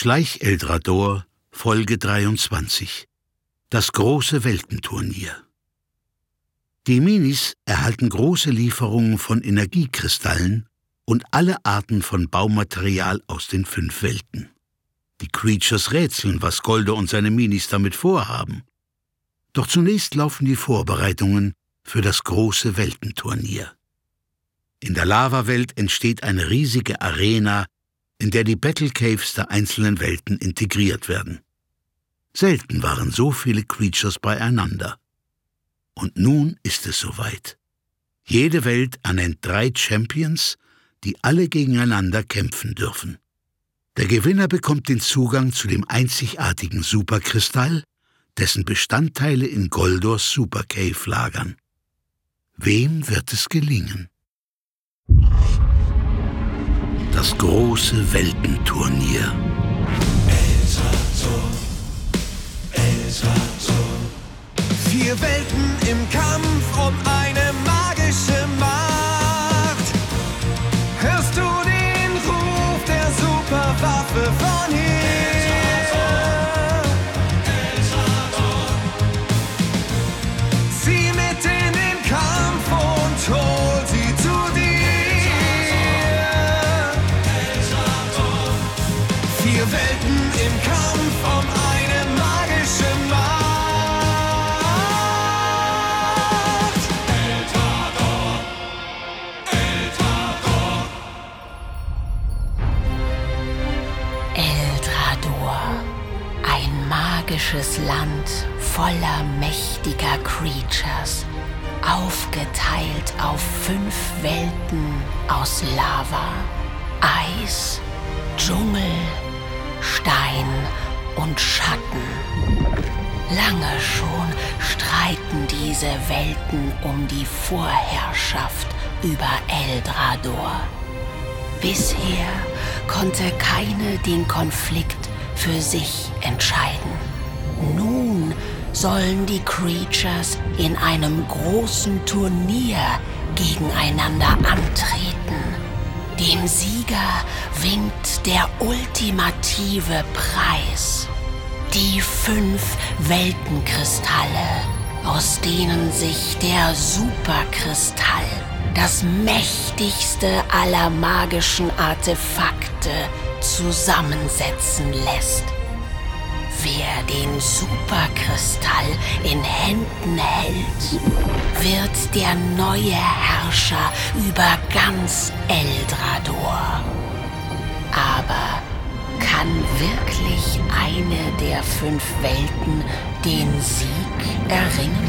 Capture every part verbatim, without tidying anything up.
Schleich Eldrador, Folge dreiundzwanzig. Das große Weltenturnier. Die Minis erhalten große Lieferungen von Energiekristallen und alle Arten von Baumaterial aus den fünf Welten. Die Creatures rätseln, was Goldo und seine Minis damit vorhaben. Doch zunächst laufen die Vorbereitungen für das große Weltenturnier. In der Lavawelt entsteht eine riesige Arena, in der die Battle Caves der einzelnen Welten integriert werden. Selten waren so viele Creatures beieinander. Und nun ist es soweit. Jede Welt ernennt drei Champions, die alle gegeneinander kämpfen dürfen. Der Gewinner bekommt den Zugang zu dem einzigartigen Superkristall, dessen Bestandteile in Goldors Super Cave lagern. Wem wird es gelingen? Das große Weltenturnier. Eldrador, Eldrador. Vier Welten im Kampf um eine magische Macht. Hörst du den Ruf der Superwaffe von hier? Eldrador. Zieh mit in den Kampf und hol sie zu dir. Eldrador. Vier Welten im Kampf um eine magische Macht. Magisches Land voller mächtiger Creatures, aufgeteilt auf fünf Welten aus Lava, Eis, Dschungel, Stein und Schatten. Lange schon streiten diese Welten um die Vorherrschaft über Eldrador. Bisher konnte keine den Konflikt für sich entscheiden. Nun sollen die Creatures in einem großen Turnier gegeneinander antreten. Dem Sieger winkt der ultimative Preis. Die fünf Weltenkristalle, aus denen sich der Superkristall, das mächtigste aller magischen Artefakte, zusammensetzen lässt. Wer den Superkristall in Händen hält, wird der neue Herrscher über ganz Eldrador. Aber kann wirklich eine der fünf Welten den Sieg erringen?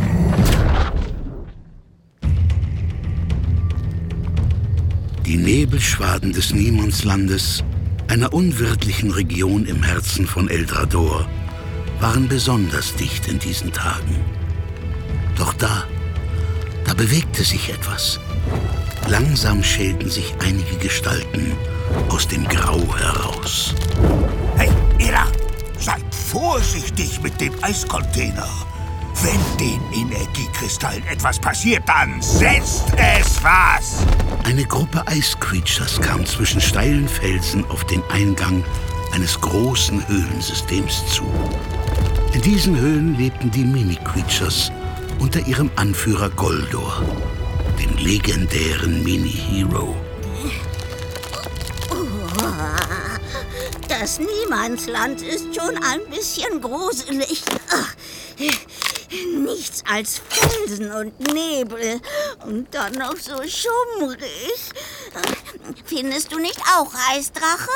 Die Nebelschwaden des Niemandslandes, einer unwirtlichen Region im Herzen von Eldrador, waren besonders dicht in diesen Tagen. Doch da, da bewegte sich etwas. Langsam schälten sich einige Gestalten aus dem Grau heraus. Hey, Ira, seid vorsichtig mit dem Eiscontainer. Wenn den Energiekristallen etwas passiert, dann setzt es was! Eine Gruppe Eiscreatures kam zwischen steilen Felsen auf den Eingang eines großen Höhlensystems zu. In diesen Höhlen lebten die Mini-Creatures unter ihrem Anführer Goldor, dem legendären Mini-Hero. Das Niemandsland ist schon ein bisschen gruselig. Nichts als Felsen und Nebel und dann noch so schummrig. Findest du nicht auch, Eisdrache?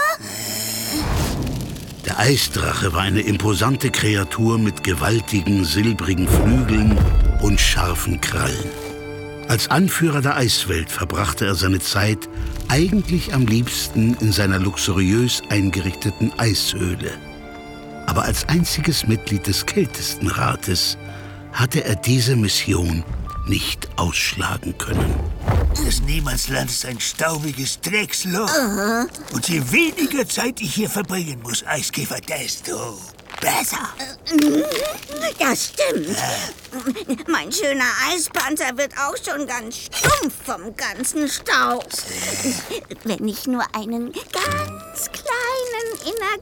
Der Eisdrache war eine imposante Kreatur mit gewaltigen, silbrigen Flügeln und scharfen Krallen. Als Anführer der Eiswelt verbrachte er seine Zeit eigentlich am liebsten in seiner luxuriös eingerichteten Eishöhle. Aber als einziges Mitglied des Kältestenrates hatte er diese Mission nicht ausschlagen können. Das Niemandsland ist ein staubiges Drecksloch. Uh-huh. Und je weniger Zeit ich hier verbringen muss, Eiskäfer, desto besser. Das stimmt. Äh. Mein schöner Eispanzer wird auch schon ganz stumpf vom ganzen Staub. Wenn ich nur einen ganz kleinen